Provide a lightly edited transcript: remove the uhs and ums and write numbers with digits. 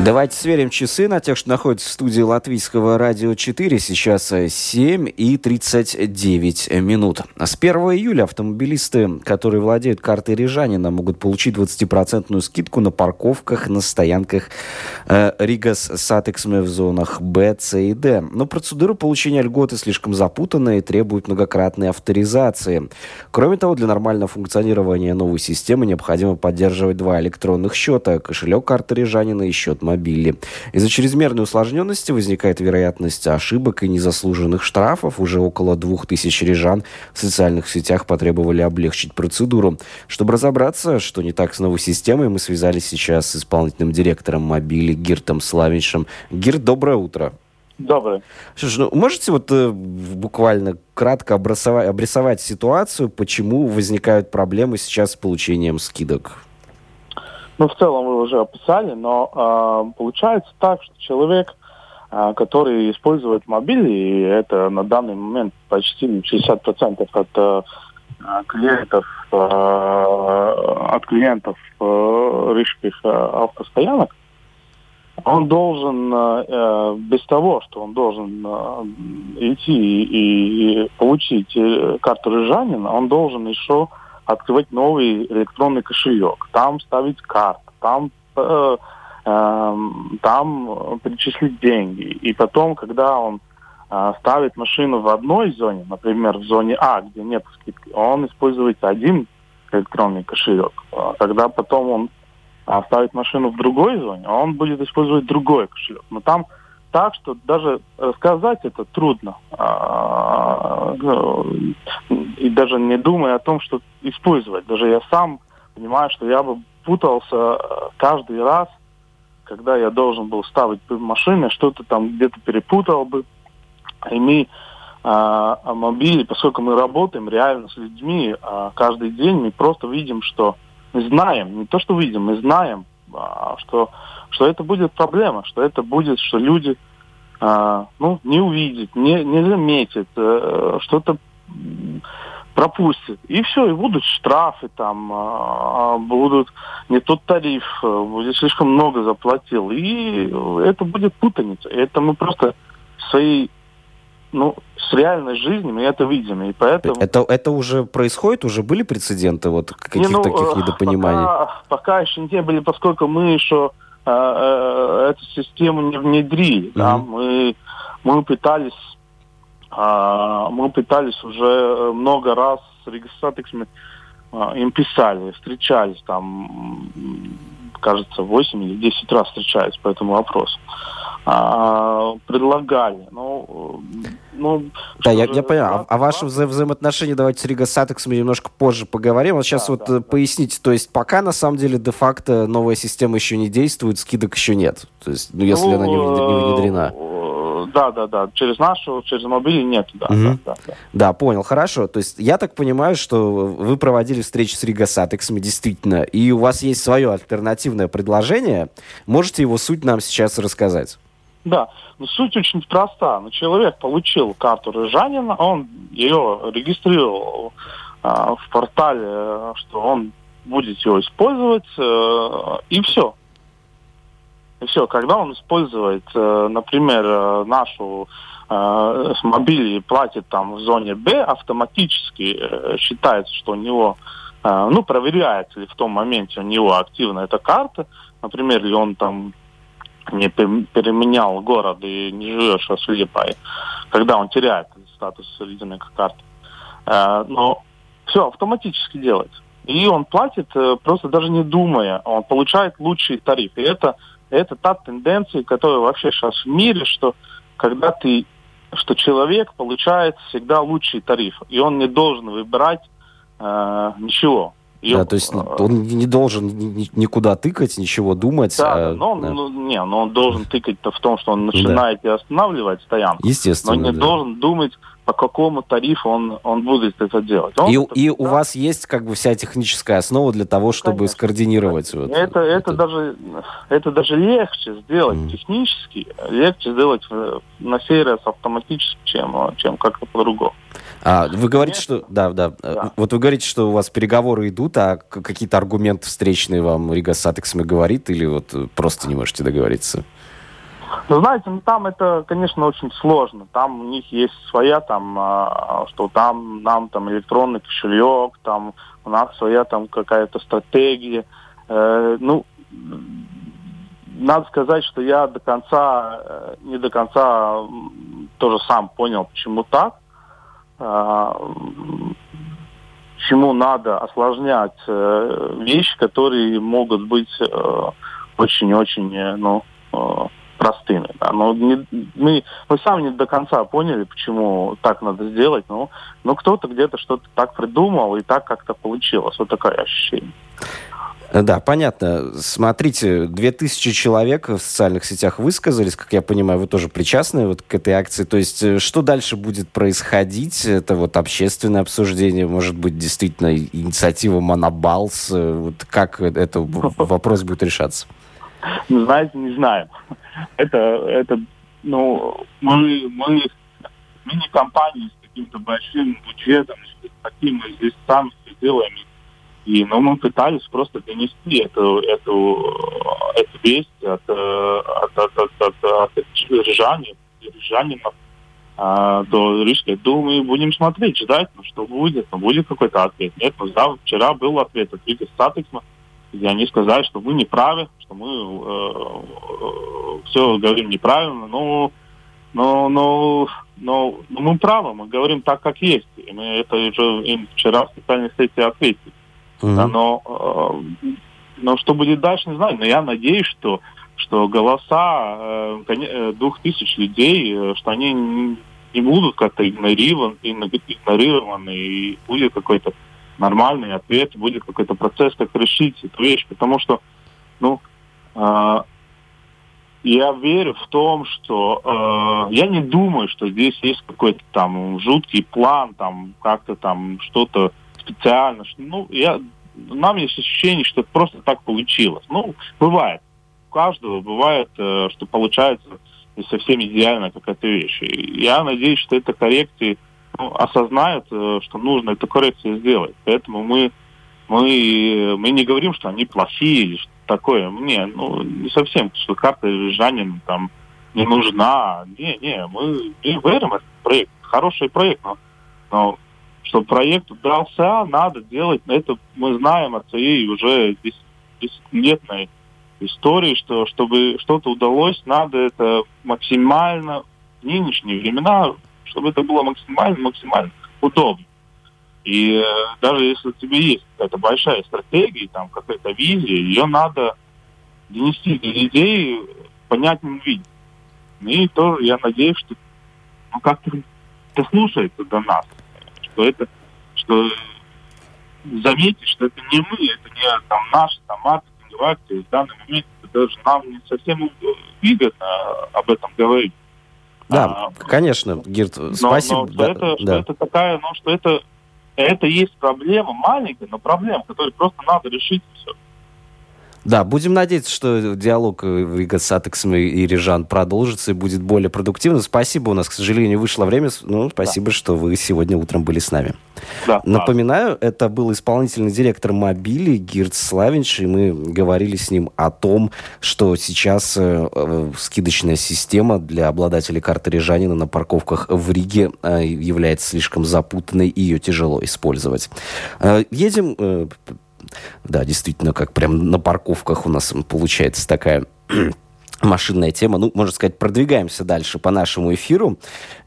Давайте сверим часы на тех, что находятся в студии Латвийского радио 4. Сейчас 7:39. С 1 июля автомобилисты, которые владеют картой рижанина, могут получить 20% скидку на парковках на стоянках Риgas Satiksme в зонах Б, С и Д. Но процедура получения льготы слишком запутанная и требует многократной авторизации. Кроме того, для нормального функционирования новой системы необходимо поддерживать два электронных счета: кошелек карты рижанина и счет мобили. Из-за чрезмерной усложненности возникает вероятность ошибок и незаслуженных штрафов. Уже около 2000 рижан в социальных сетях потребовали облегчить процедуру. Чтобы разобраться, что не так с новой системой, мы связались сейчас с исполнительным директором мобили Гиртом Славиншем. Гирт, доброе утро. Доброе. Что ж, можете буквально кратко обрисовать ситуацию, почему возникают проблемы сейчас с получением скидок? В целом вы уже описали, но получается так, что человек, который использует мобиль, и это на данный момент почти 60% от клиентов рижских автостоянок, он должен, без того, что он должен идти и получить карту рижанина, он должен еще открывать новый электронный кошелек, там ставить карту, там перечислить деньги. И потом, когда он ставит машину в одной зоне, например, в зоне А, где нет скидки, он использует один электронный кошелек. Когда потом он ставит машину в другой зоне, он будет использовать другой кошелек. Но там так, что даже рассказать это трудно. И даже не думая о том, что использовать. Даже я сам понимаю, что я бы путался каждый раз, когда я должен был ставить в машине, что-то там где-то перепутал бы. И мы о мобиле, поскольку мы работаем реально с людьми каждый день, мы просто видим, что мы знаем, не то что видим, мы знаем, что это будет проблема, что это будет, что люди не увидят, не заметят, что-то пропустят. И все, и будут штрафы, там будут не тот тариф, будет слишком много заплатил. И это будет путаница. Это мы просто своей с реальной жизнью мы это видим. И поэтому... Это уже происходит? Уже были прецеденты каких-то таких недопониманий? Пока еще не были, поскольку мы еще эту систему не внедрили. Mm-hmm. Да? Мы пытались уже много раз с Риgas Satiksme, им писали, встречались там, кажется, 8 или 10 раз встречались по этому вопросу. Предлагали. Да, я понял. О вашем взаимоотношении давайте с Риgas Satiksme немножко позже поговорим. Вот сейчас поясните, то есть пока на самом деле де-факто новая система еще не действует, скидок еще нет. То есть, если она не внедрена. Да. Через мобили нет. Да, понял, хорошо. То есть я так понимаю, что вы проводили встречи с Риgas Satiksme, действительно, и у вас есть свое альтернативное предложение. Можете его суть нам сейчас рассказать? Да, суть очень проста. Человек получил карту рижанина, он ее регистрировал в портале, что он будет ее использовать, и все. И все, когда он использует, например, нашу с мобили платит там в зоне Б, автоматически считается, что у него, проверяется ли в том моменте у него активна эта карта, например, или он там не переменял город и не живет сейчас в Лиепае, когда он теряет статус ледяной карты. Но все автоматически делается. И он платит, просто даже не думая, он получает лучший тариф. И это та тенденция, которая вообще сейчас в мире, что что человек получает всегда лучший тариф, и он не должен выбирать ничего. Да, то есть он не должен никуда тыкать, ничего думать. Он должен тыкать-то в том, что он начинает и останавливать стоянку. Естественно. Но не должен думать, по какому тарифу он будет это делать. У вас есть вся техническая основа для того, чтобы скоординировать. Это даже легче сделать технически, легче сделать на сей раз автоматически, чем как-то по-другому. Вы говорите, что... Да. Вот вы говорите, что у вас переговоры идут, а какие-то аргументы встречные вам Рига Сатексме говорит, или вот просто не можете договориться? Ну, знаете, там это, конечно, очень сложно. Там у них есть своя, что там нам там электронный кошелек, там у нас своя там какая-то стратегия. Надо сказать, что я не до конца тоже сам понял, почему так. Почему надо осложнять вещи, которые могут быть очень-очень, простыми. Да. Но мы сами не до конца поняли, почему так надо сделать, но кто-то где-то что-то так придумал, и так как-то получилось. Вот такое ощущение. Да, понятно. Смотрите, 2000 человек в социальных сетях высказались, как я понимаю, вы тоже причастны вот к этой акции. То есть, что дальше будет происходить? Это вот общественное обсуждение, может быть, действительно инициатива Монобалс? Вот как этот вопрос будет решаться? Знаете, не знаем. Мы не компания с каким-то большим бюджетом, таким мы здесь сами все делаем. Но мы пытались просто донести эту весть от рижанинов до Рижской думы. Будем смотреть, ждать, что будет. Будет какой-то ответ. Нет, вчера был ответ от Рига Сатексме, где они сказали, что мы не правы, что мы все говорим неправильно, но мы правы, мы говорим так, как есть. И мы это уже им вчера в социальной сети ответили. Да, но что будет дальше, не знаю. Но я надеюсь, что голоса 2000 людей, что они не будут как-то игнорированы, и будет какой-то нормальный ответ, будет какой-то процесс, как решить эту вещь. Потому что, я верю в том, что я не думаю, что здесь есть какой-то там жуткий план, там как-то там что-то специально. Нам есть ощущение, что это просто так получилось. Бывает. У каждого бывает, что получается не совсем идеально какая-то вещь. И я надеюсь, что эта коррекция осознает, что нужно эту коррекцию сделать. Поэтому мы не говорим, что они плохие или что-то такое. Не совсем, что карта рижанина там не нужна. Мы верим в этот проект. Хороший проект, но чтобы проект удался, надо делать. Это мы знаем от своей уже 10-летней истории, что чтобы что-то удалось, надо это максимально в нынешние времена, чтобы это было максимально удобно. И даже если у тебя есть какая-то большая стратегия, там какая-то визия, ее надо донести до людей в понятном виде. И тоже я надеюсь, что как-то дослушается до нас. Что заметить, что это не мы, это не наши маркетинговые акции. В данный момент это даже нам не совсем выгодно об этом говорить. Да, конечно, Гирт, спасибо. Это есть проблема маленькая, но проблема, которую просто надо решить и все. Да, будем надеяться, что диалог Рига Сатексме и Рижан продолжится и будет более продуктивным. Спасибо, у нас, к сожалению, вышло время. Спасибо, что вы сегодня утром были с нами. Да, напоминаю, это был исполнительный директор Мобили Гирт Славинч, и мы говорили с ним о том, что сейчас скидочная система для обладателей карты рижанина на парковках в Риге является слишком запутанной, и ее тяжело использовать. Едем... Да, действительно, как прям на парковках у нас получается такая машинная тема. Можно сказать, продвигаемся дальше по нашему эфиру.